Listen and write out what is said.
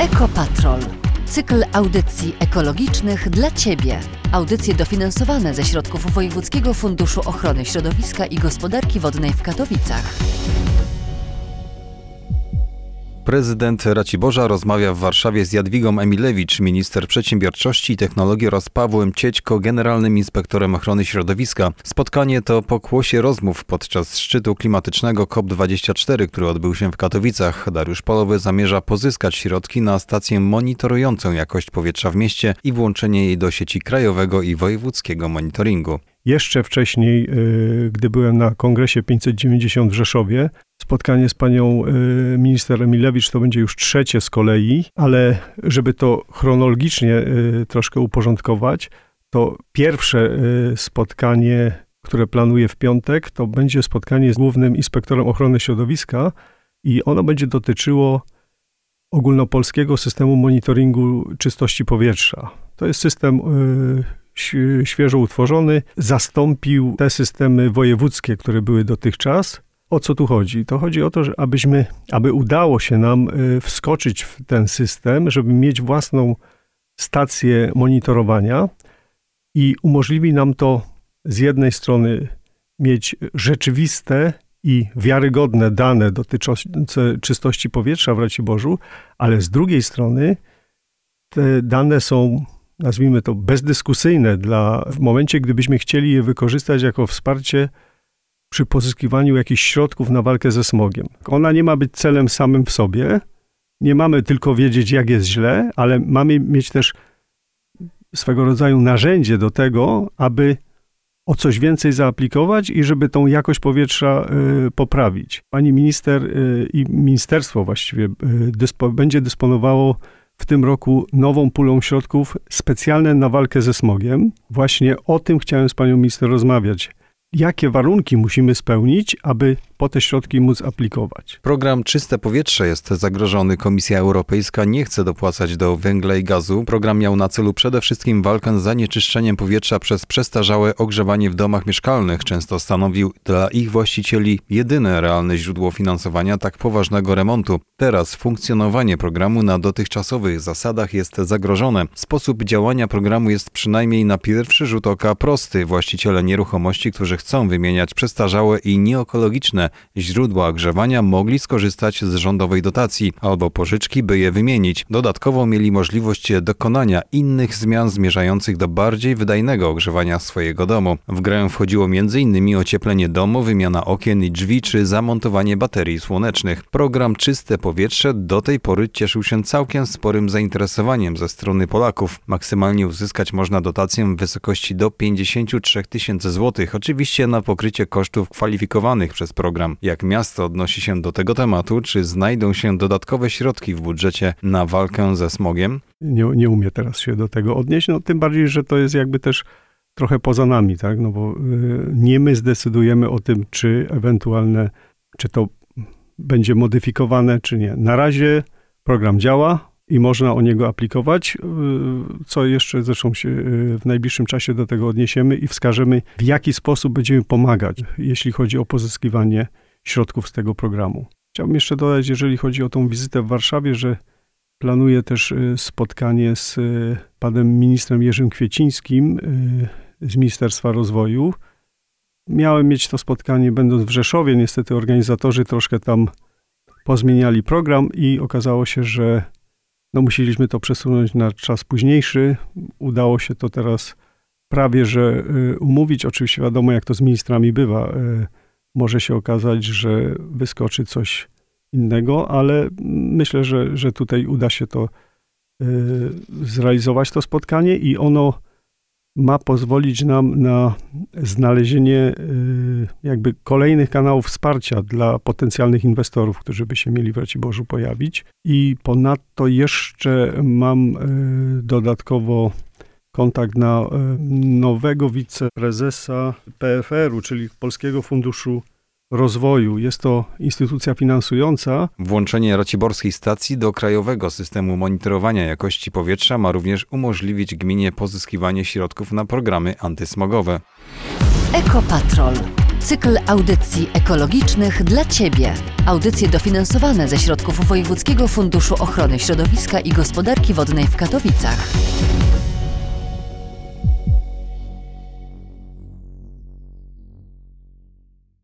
Ekopatrol. Cykl audycji ekologicznych dla Ciebie. Audycje dofinansowane ze środków Wojewódzkiego Funduszu Ochrony Środowiska i Gospodarki Wodnej w Katowicach. Prezydent Raciborza rozmawia w Warszawie z Jadwigą Emilewicz, minister przedsiębiorczości i technologii, oraz Pawłem Ciećko, generalnym inspektorem ochrony środowiska. Spotkanie to pokłosie rozmów podczas szczytu klimatycznego COP24, który odbył się w Katowicach. Dariusz Polowy zamierza pozyskać środki na stację monitorującą jakość powietrza w mieście i włączenie jej do sieci krajowego i wojewódzkiego monitoringu. Jeszcze wcześniej, gdy byłem na kongresie 590 w Rzeszowie, spotkanie z panią minister Emilewicz to będzie już trzecie z kolei, ale żeby to chronologicznie troszkę uporządkować, to pierwsze spotkanie, które planuję w piątek, to będzie spotkanie z głównym inspektorem ochrony środowiska i ono będzie dotyczyło ogólnopolskiego systemu monitoringu czystości powietrza. To jest system świeżo utworzony, zastąpił te systemy wojewódzkie, które były dotychczas. O co tu chodzi? To chodzi o to, że aby udało się nam wskoczyć w ten system, żeby mieć własną stację monitorowania i umożliwi nam to z jednej strony mieć rzeczywiste i wiarygodne dane dotyczące czystości powietrza w Raciborzu, ale z drugiej strony te dane są, nazwijmy to, bezdyskusyjne w momencie, gdybyśmy chcieli je wykorzystać jako wsparcie przy pozyskiwaniu jakichś środków na walkę ze smogiem. Ona nie ma być celem samym w sobie, nie mamy tylko wiedzieć, jak jest źle, ale mamy mieć też swego rodzaju narzędzie do tego, aby o coś więcej zaaplikować i żeby tą jakość powietrza poprawić. Pani minister i ministerstwo właściwie będzie dysponowało w tym roku nową pulą środków specjalne na walkę ze smogiem. Właśnie o tym chciałem z panią minister rozmawiać. Jakie warunki musimy spełnić, aby po te środki móc aplikować? Program Czyste Powietrze jest zagrożony. Komisja Europejska nie chce dopłacać do węgla i gazu. Program miał na celu przede wszystkim walkę z zanieczyszczeniem powietrza przez przestarzałe ogrzewanie w domach mieszkalnych. Często stanowił dla ich właścicieli jedyne realne źródło finansowania tak poważnego remontu. Teraz funkcjonowanie programu na dotychczasowych zasadach jest zagrożone. Sposób działania programu jest przynajmniej na pierwszy rzut oka prosty. Właściciele nieruchomości, którzy chcą wymieniać przestarzałe i nieekologiczne źródła ogrzewania, mogli skorzystać z rządowej dotacji albo pożyczki, by je wymienić. Dodatkowo mieli możliwość dokonania innych zmian zmierzających do bardziej wydajnego ogrzewania swojego domu. W grę wchodziło m.in. ocieplenie domu, wymiana okien i drzwi czy zamontowanie baterii słonecznych. Program Czyste Powietrze do tej pory cieszył się całkiem sporym zainteresowaniem ze strony Polaków. Maksymalnie uzyskać można dotację w wysokości do 53 000 złotych, oczywiście na pokrycie kosztów kwalifikowanych przez program. Jak miasto odnosi się do tego tematu? Czy znajdą się dodatkowe środki w budżecie na walkę ze smogiem? Nie umiem teraz się do tego odnieść, tym bardziej, że to jest jakby też trochę poza nami, tak? Bo nie my zdecydujemy o tym, czy to będzie modyfikowane, czy nie. Na razie program działa i można o niego aplikować, co jeszcze zresztą się w najbliższym czasie do tego odniesiemy i wskażemy, w jaki sposób będziemy pomagać, jeśli chodzi o pozyskiwanie środków z tego programu. Chciałbym jeszcze dodać, jeżeli chodzi o tą wizytę w Warszawie, że planuję też spotkanie z panem ministrem Jerzym Kwiecińskim z Ministerstwa Rozwoju. Miałem mieć to spotkanie będąc w Rzeszowie, niestety organizatorzy troszkę tam pozmieniali program i okazało się, że musieliśmy to przesunąć na czas późniejszy. Udało się to teraz prawie że umówić. Oczywiście wiadomo, jak to z ministrami bywa. Może się okazać, że wyskoczy coś innego, ale myślę, że tutaj uda się to zrealizować, to spotkanie, i ono ma pozwolić nam na znalezienie jakby kolejnych kanałów wsparcia dla potencjalnych inwestorów, którzy by się mieli w Raciborzu pojawić. I ponadto jeszcze mam dodatkowo kontakt na nowego wiceprezesa PFR-u, czyli Polskiego Funduszu Rozwoju. Jest to instytucja finansująca. Włączenie raciborskiej stacji do krajowego systemu monitorowania jakości powietrza ma również umożliwić gminie pozyskiwanie środków na programy antysmogowe. Ekopatrol. Cykl audycji ekologicznych dla Ciebie. Audycje dofinansowane ze środków Wojewódzkiego Funduszu Ochrony Środowiska i Gospodarki Wodnej w Katowicach.